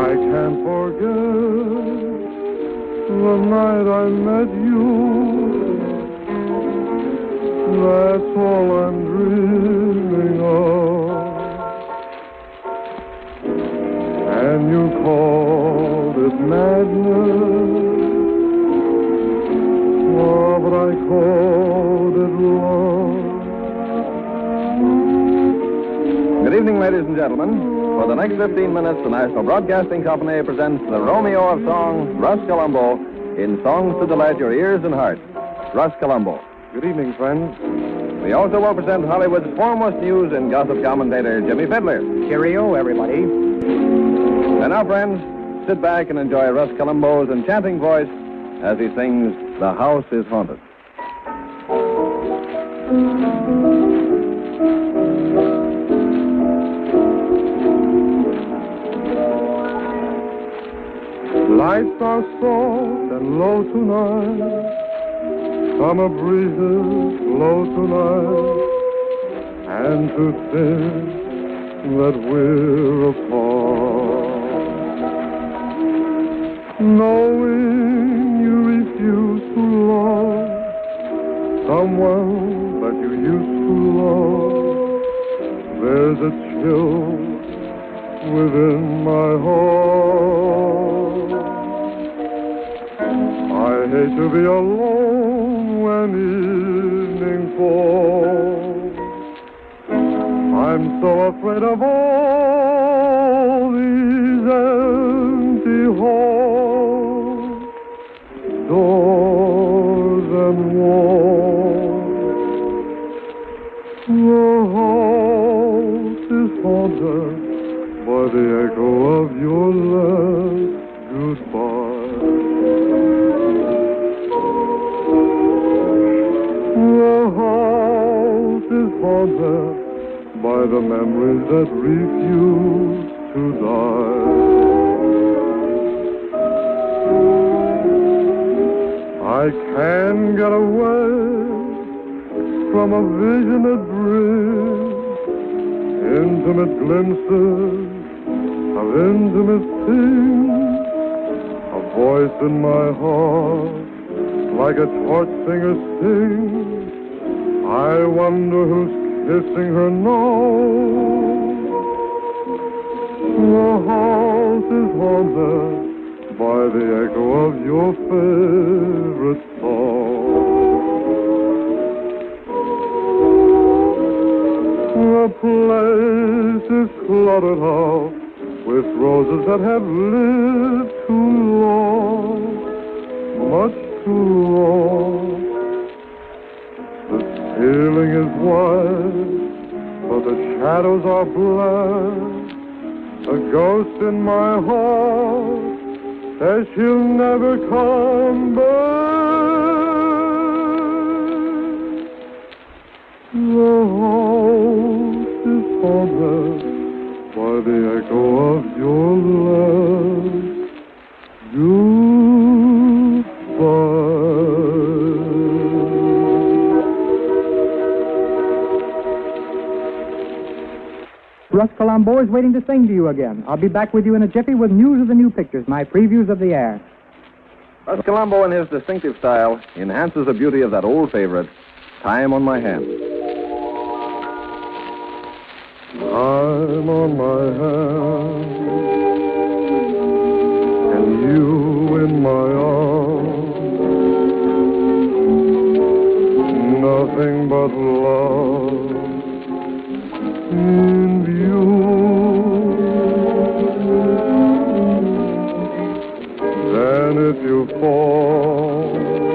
I can't forget the night I met you. That's all I'm dreaming of. And you called it madness, oh, but I called it love. Good evening, ladies and gentlemen. For the next 15 minutes, the National Broadcasting Company presents the Romeo of Song, Russ Columbo, in songs to delight your ears and heart. Russ Columbo. Good evening, friends. We also will present Hollywood's foremost news and gossip commentator, Jimmy Fiddler. Cheerio, everybody. And now, friends, sit back and enjoy Russ Columbo's enchanting voice as he sings The House is Haunted. Lights are soft and low tonight. Summer breezes blow tonight. And to think that we're apart, knowing you refuse to love someone that you used to love, there's a chill within my heart. I hate to be alone when evening falls. I'm so afraid of all these empty halls, doors and walls. The house is haunted by the echo of your last goodbye. The house is haunted by the memories that refuse to die. I can't get away from a vision that brings intimate glimpses of intimacy, a voice in my heart like a torch singer sings. I wonder who's kissing her now. The house is haunted by the echo of your favorite song. The place is cluttered out with roses that have lived too long, much too long. The ceiling is white, but the shadows are black. A ghost in my heart says she'll never come back. The house is haunted by the echo of your last goodbye. Russ Columbo is waiting to sing to you again. I'll be back with you in a jiffy with news of the new pictures, my previews of the air. Russ Columbo, in his distinctive style, enhances the beauty of that old favorite, Time on My Hand. Time on my hand, and you in my arms, nothing but love in view. Then if you fall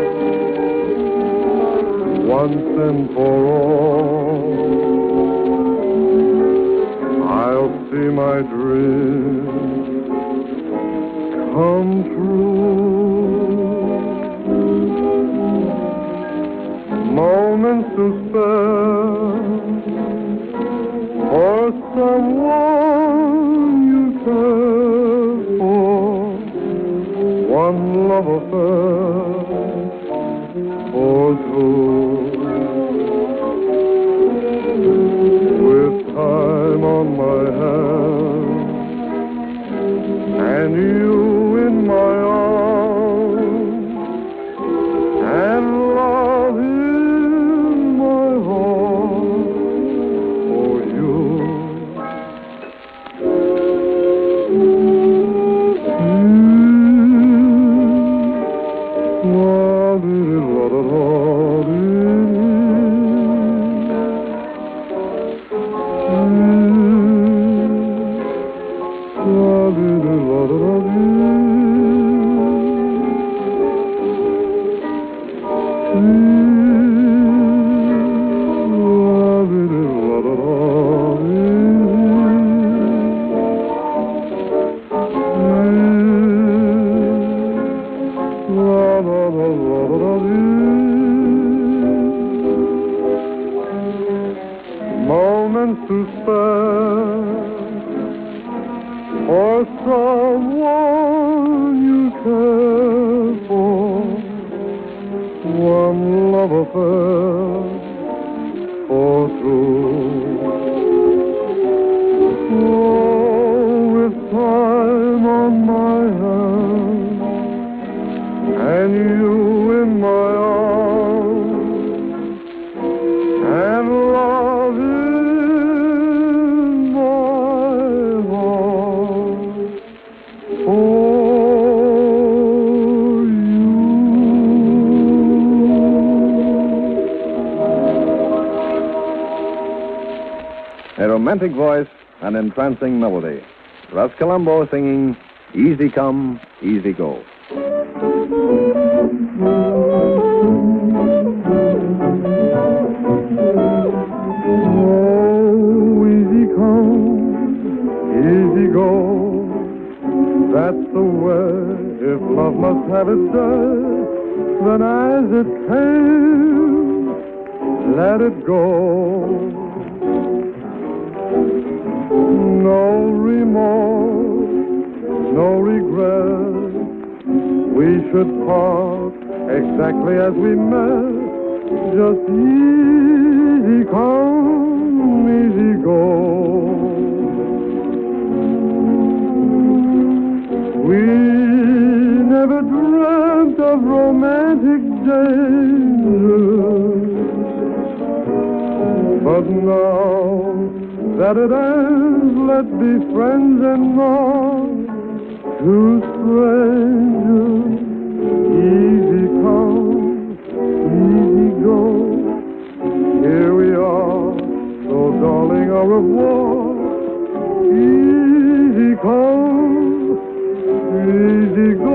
once and for all, I'll see my dreams come true. Moments to spend for someone you care for, one love affair or two. With time on my hand and you in my arms, and love in my heart for you. Moments to spare for someone you care for, one love affair for true. Oh, with time on my hand and you in my arms, and love in my heart for you. A romantic voice, an entrancing melody. Russ Colombo singing Easy Come, Easy Go. Oh, easy come, easy go. That's the way. If love must have its day, then as it came, let it go. No remorse, no regret. We should part exactly as we met. Just easy come, easy go. We never dreamt of romantic danger, but now that it ends, let's be friends and not two strangers. Easy come, easy go. Here we are, so darling, au revoir. Easy come, easy go.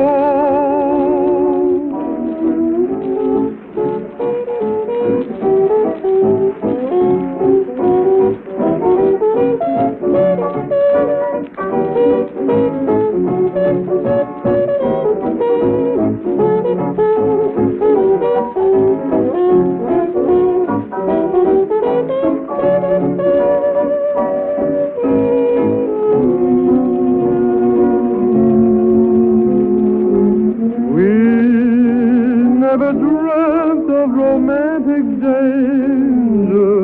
Never dreamt of romantic danger,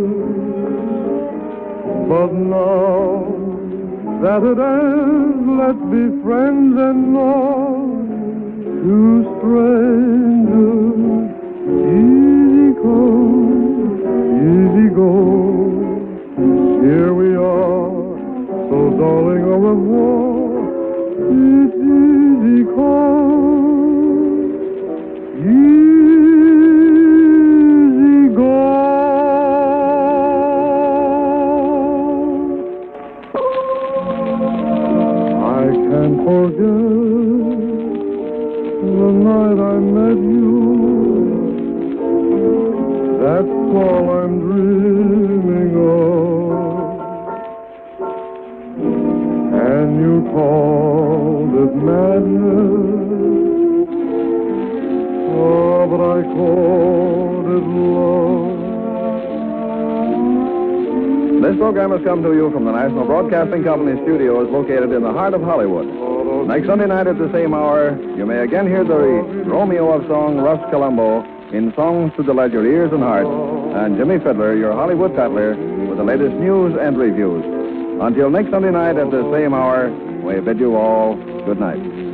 but now that it ends, let's be friends and not two strangers. Easy come, easy go. Here we are, so darling, au revoir. It's easy come, easy go. I can't forget the night I met you. That's all I'm dreaming of. And you called it madness. Oh, but I called it love. This program has come to you from the National Broadcasting Company studios located in the heart of Hollywood. Next Sunday night at the same hour, you may again hear the Romeo of Song, Russ Colombo, in Songs to Delight Your Ears and Heart, and Jimmy Fiddler, your Hollywood peddler, with the latest news and reviews. Until next Sunday night at the same hour, we bid you all good night.